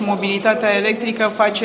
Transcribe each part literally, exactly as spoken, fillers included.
Mobilitatea electrică face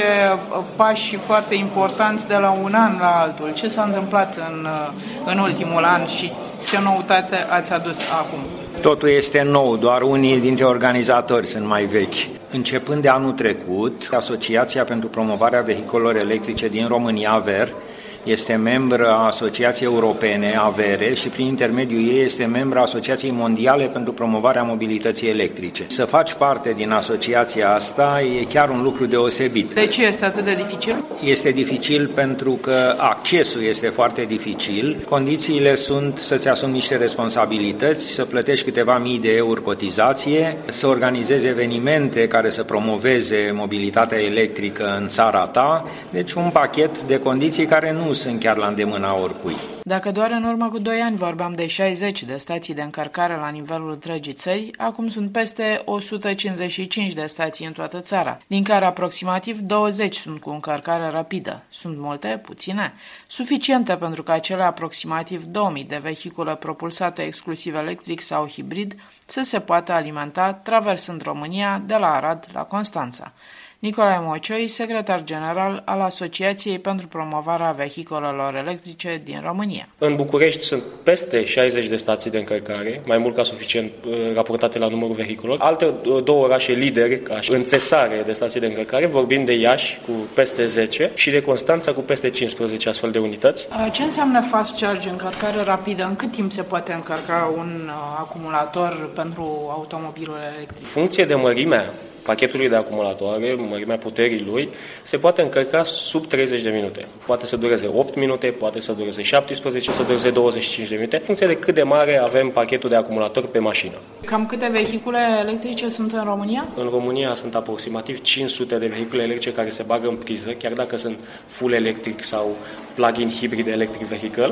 pași foarte importanți de la un an la altul. Ce s-a întâmplat în, în ultimul an și ce noutate ați adus acum? Totul este nou, doar unii dintre organizatori sunt mai vechi. Începând de anul trecut, Asociația pentru Promovarea Vehiculelor Electrice din România, A V E R, este membră a Asociației Europene, A V E R, și prin intermediul ei este membră a Asociației Mondiale pentru Promovarea Mobilității Electrice. Să faci parte din asociația asta e chiar un lucru deosebit. De ce este atât de dificil? Este dificil pentru că accesul este foarte dificil. Condițiile sunt să-ți asumi niște responsabilități, să plătești câteva mii de euro cotizație, să organizezi evenimente care să promoveze mobilitatea electrică în țara ta. Deci un pachet de condiții care nu sunt chiar la îndemâna oricui. Dacă doar în urmă cu doi ani vorbeam de șaizeci de stații de încărcare la nivelul întregii țări, acum sunt peste o sută cincizeci și cinci de stații în toată țara, din care aproximativ douăzeci sunt cu încărcare rapidă. Sunt multe? Puține? Suficiente pentru ca cele aproximativ două mii de vehicule propulsate exclusiv electric sau hibrid să se poată alimenta traversând România de la Arad la Constanța. Nicolae Mocioi, secretar general al Asociației pentru Promovarea Vehiculelor Electrice din România. În București sunt peste șaizeci de stații de încărcare, mai mult ca suficient raportate la numărul vehiculelor. Alte două orașe lideri, ca și înțesare de stații de încărcare, vorbim de Iași cu peste zece și de Constanța cu peste cincisprezece astfel de unități. Ce înseamnă fast charge, încărcare rapidă? În cât timp se poate încărca un acumulator pentru automobilul electric? În funcție de mărimea pachetului de acumulatoare, mărimea puterii lui, se poate încărca sub treizeci de minute. Poate să dureze opt minute, poate să dureze șaptesprezece, să dureze douăzeci și cinci de minute, în funcție de cât de mare avem pachetul de acumulator pe mașină. Cam câte vehicule electrice sunt în România? În România sunt aproximativ cinci sute de vehicule electrice care se bagă în priză, chiar dacă sunt full electric sau plug-in hybrid electric vehicle,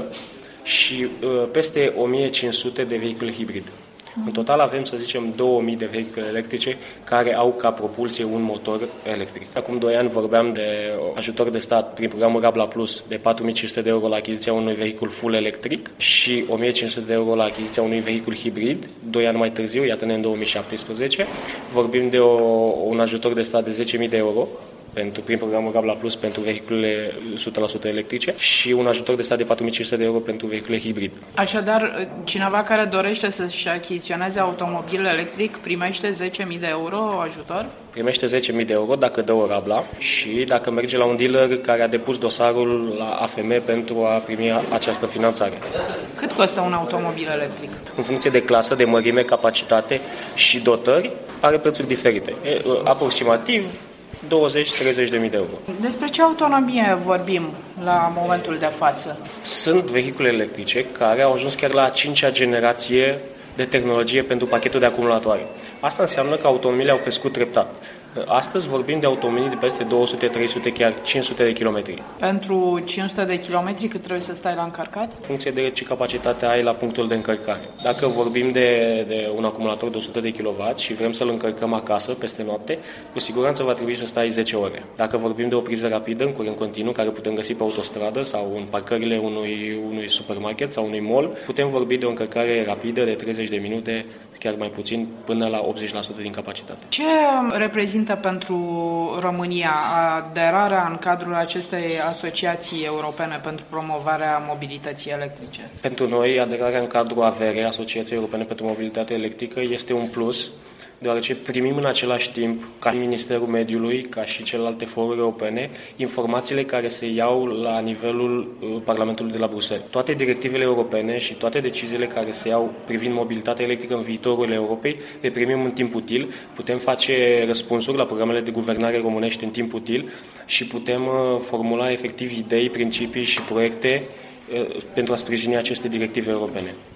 și uh, peste o mie cinci sute de vehicule hibrid. În total avem, să zicem, două mii de vehicule electrice care au ca propulsie un motor electric. Acum doi ani vorbeam de ajutor de stat prin programul Rabla Plus de patru mii cinci sute de euro la achiziția unui vehicul full electric și o mie cinci sute de euro la achiziția unui vehicul hibrid. Doi ani mai târziu, iată-ne în două mii șaptesprezece, vorbim de o, un ajutor de stat de zece mii de euro pentru, prin programul Rabla Plus pentru vehiculele o sută la sută electrice și un ajutor de stat de patru mii cinci sute de euro pentru vehicule hibrid. Așadar, cineva care dorește să-și achiziționeze automobil electric primește zece mii de euro ajutor? Primește zece mii de euro dacă dă o Rabla și dacă merge la un dealer care a depus dosarul la A F M pentru a primi această finanțare. Cât costă un automobil electric? În funcție de clasă, de mărime, capacitate și dotări, are prețuri diferite. E, aproximativ douăzeci treizeci de mii de euro. Despre ce autonomie vorbim la momentul de față? Sunt vehicule electrice care au ajuns chiar la a cincea generație de tehnologie pentru pachetul de acumulatoare. Asta înseamnă că autonomiile au crescut treptat. Astăzi vorbim de autonomii de peste două sute, trei sute, chiar cinci sute de kilometri. Pentru cinci sute de kilometri cât trebuie să stai la încărcat? În funcție de ce capacitate ai la punctul de încărcare. Dacă vorbim de, de un acumulator de o sută de kilowatt și vrem să-l încărcăm acasă peste noapte, cu siguranță va trebui să stai zece ore. Dacă vorbim de o priză rapidă, în curent continuu, care putem găsi pe autostradă sau în parcările unui, unui supermarket sau unui mall, putem vorbi de o încărcare rapidă de treizeci de minute, chiar mai puțin, până la optzeci la sută din capacitate. Ce reprezintă pentru România aderarea în cadrul acestei asociații europene pentru promovarea mobilității electrice? Pentru noi, aderarea în cadrul A V E R, Asociației Europene pentru Mobilitate Electrică, este un plus, deoarece primim în același timp, ca și Ministerul Mediului, ca și celelalte foruri europene, informațiile care se iau la nivelul Parlamentului de la Bruxelles. Toate directivele europene și toate deciziile care se iau privind mobilitatea electrică în viitorul Europei le primim în timp util, putem face răspunsuri la programele de guvernare românești în timp util și putem formula efectiv idei, principii și proiecte pentru a sprijini aceste directive europene.